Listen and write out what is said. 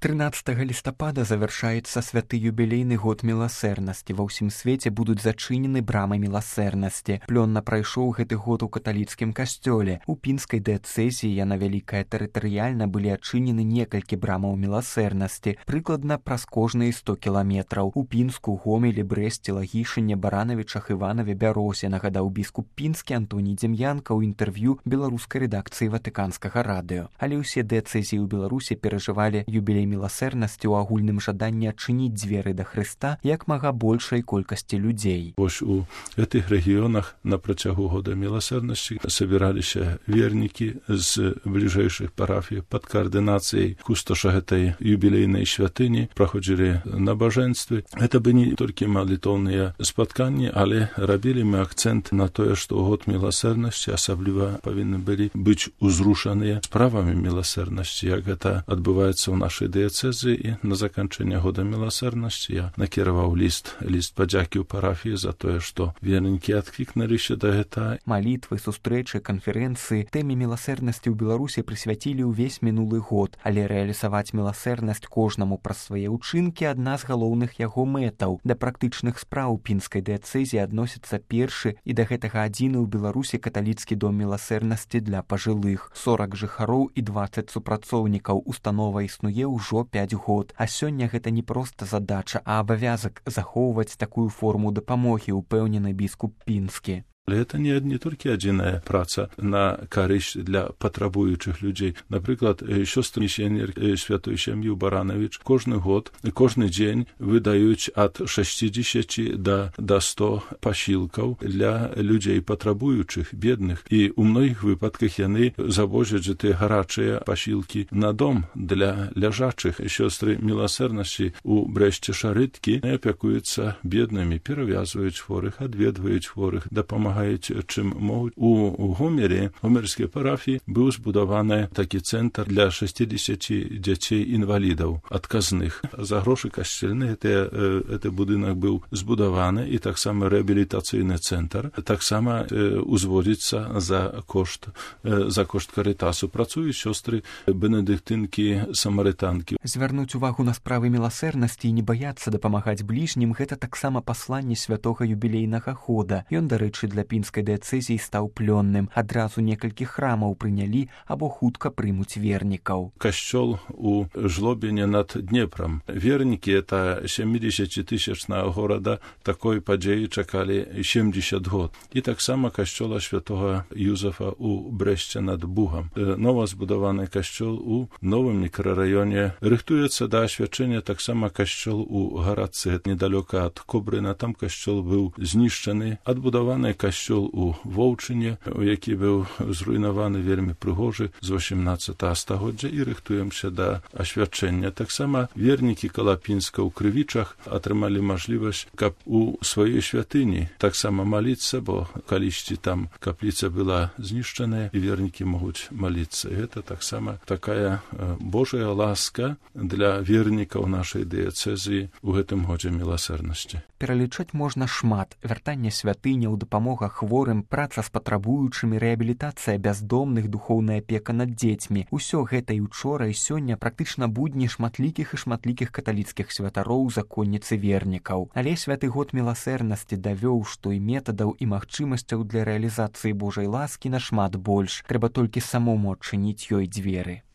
13 лістапада завяршаецца святы юбілейны год міласэрнасці. Ва ўсім свеце будуць зачынены брамы міласэрнасці. Плённа прайшоў гэты год у каталіцкім касцёле. У пінскай дыяцэзіі, яна вялікая тэрытарыяльна, былі адчынены некалькі брамаў міласэрнасці, прыкладна праз кожныя 100 кіламетраў. У Пінску, Гомелі, Брэсце, Лагішыне, Баранавічах, Іванаве, Бяросе, нагадаў біскуп пінскі Антоній Дзем'янка ў інтэрв'ю беларускай рэдакцыі Ватыканскага радыё. Але ўсе дыяцэзіі ў Беларусі перажывалі юбілей міласэрнасці ў агульным жаданні адчыніць дзверы да Хрыста як мага большай колькасці людзей. Вось у гэтых рэгіёнах на працягу года міласэрнасці сабіраліся вернікі з бліжэйшых парафій пад каардынацыяй кусташа гэтай юбілейнай святыні, праходзілі набажэнствы. Гэта бы не толькі малітоўныя спатканні, але рабілі мы акцэнт на тое, што ў год міласэрнасці асабліва павінны былі быць узрушаныя справамі міласэрнасці, як гэта адбываецца ў нашай дыяцэзіі. І на заканчэнне года міласэрнасці я накіраваў ліст падзякі ў парафіі за тое, што вернікі адклікнуліся да гэта. Малітвы, сустрэчы, канферэнцыі тэме міласэрнасці ў Беларусі прысвяцілі ўвесь мінулы год, але рэалізаваць міласэрнасць кожнаму праз свае ўчынкі адна з галоўных яго мэтаў. Да практычных спраў пінскай дыяцэзіі адносіцца першы і да гэтага адзіны ў Беларусі каталіцкі дом міласэрнасці для пажылых. 40 жыхароў і 20 супрацоўнікаў. Установа існуе ўжо 5 год. А сёння гэта не проста задача, а абавязак захоўваць такую форму дапамогі, упэўнены біскуп пінскі. Але гэта не толькі адзіная праца на карысць для патрабуючых людзей. Напрыклад, сёстры місіянер святой сям'і ў Баранавіч кожны год, кожны дзень выдаюць ад 60 да 100 пасілкаў для людзей патрабуючых, бедных. І ў многіх выпадках яны завозяць гэтыя гарачыя пасілкі на дом для ляжачых. Сёстры міласэрнасці ў Брэсце Шарыткі апякуюцца беднымі, перавязваюць хворых, адведваюць хворых, дапамагаюць чым могуць. У Гомелі, гомельскай парафіі, быў збудаваны такі цэнтр для 60 дзяцей-інвалідаў адказных. За грошы касцельны гэты будынак быў збудаваны, і таксама рэабілітацыйны цэнтр таксама узводзіцца за кошт карытасу. Працуюць сёстры бенедыктынкі, самарытанкі. Звярнуць увагу на справы міласэрнасці і не баяцца дапамагаць бліжнім — гэта таксама пасланне святога юбілейнага года. Ён, дарэчы, для пінскай дыяцэзіі стаў плённым. Адразу некалькі храмаў прынялі або хутка прымуць вернікаў. Касцёл у Жлобіне над Днепрам. Вернікі — это 70-тысячная горада. Такой падзеі чакалі 70 год. І таксама касцёла святога Юзефа у Брэсце над Бугам. Нова збудаваны касцёл у новым мікрараёне. Рыхтуецца да асвячэння таксама касцёл у гарадцы недалёка ад Кобрына. Там касцёл быў знішчаны. Адбудаваны касцёл у Воўчыне, які быў зруйнаваны вельмі прыгожы з 18 стагоддзя, і рыхтуемся да асвячэння. Таксама вернікі Калапінска ў Крывічах атрымалі мажлівасць, каб у сваёй святыні таксама маліцца, бо калісьці там капліца была знішчаная, і вернікі могуць маліцца. І гэта таксама такая Божая ласка для вернікаў нашай дыяцэзіі ў гэтым годзе міласэрнасці. Пералічаць можна шмат: вяртанне святыняў, дапамога хворым, праца з патрабуючымі, рэабілітацыя бяздомных, духоўная апека над дзецьмі. Усё гэта і учора, і сёння практычна будні шматлікіх каталіцкіх святароў, законніцы вернікаў. Але святы год міласэрнасці давёў, што і метадаў, і магчымасцяў для рэалізацыі Божай ласкі нашмат больш. Трэба толькі самому адчыніць ёй дзверы.